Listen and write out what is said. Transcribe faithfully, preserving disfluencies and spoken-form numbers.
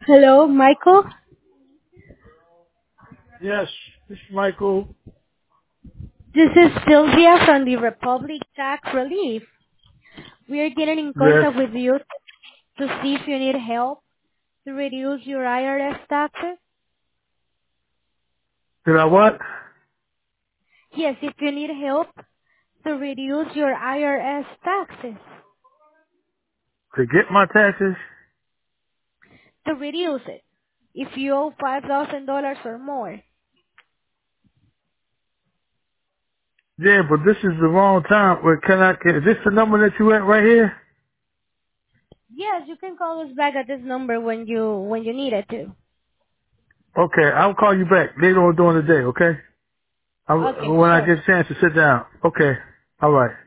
Hello, Michael. Yes, this is Michael. This is Sylvia from the Republic Tax Relief. We are getting in Yes. contact with you to see if you need help to reduce your I R S taxes. Did I what? Yes, if you need help to reduce your I R S taxes. To get my taxes? To reduce it. If you owe five thousand dollars or more. Yeah, but this is the wrong time. Wait, can I, can, is this the number that you at right here? Yes, you can call us back at this number when you when you need it to. Okay, I'll call you back later on during the day, okay? I, Okay, when I sure. get a chance to sit down. Okay. All right.